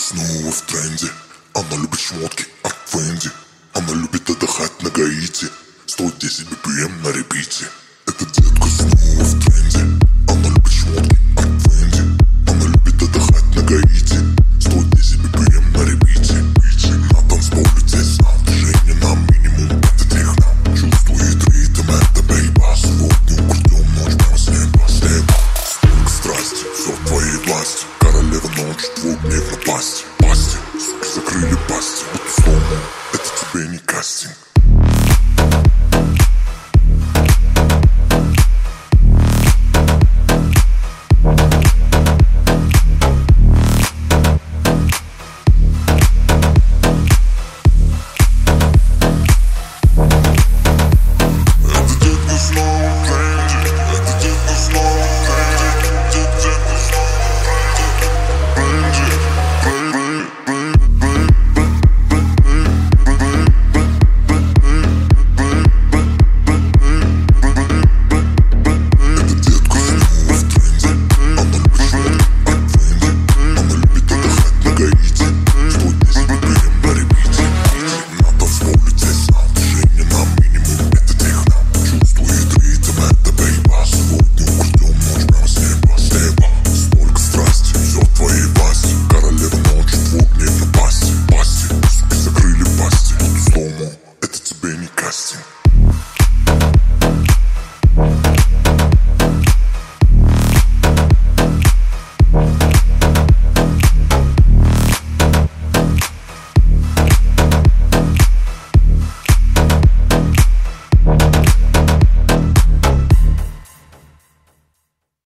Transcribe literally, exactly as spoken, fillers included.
снова в тренде. Она любит шмотки от Фенди. Она любит отдыхать на Гаити. сто десять би пи эм на репите. Эта детка снова в тренде. Она любит шмотки от Фенди. Она любит отдыхать на Гаити. сто десять би пи эм на репите. На танцполе тесно, движение на минимум, это техно. Чувствует ритм, это бейба. Сегодня украдем ночь прямо с неба. Столько страсти, все в твоей власти. Королева ночи, двухдневно пасти. Пасти, суки закрыли пасти. Вот условно, это тебе не кастинг.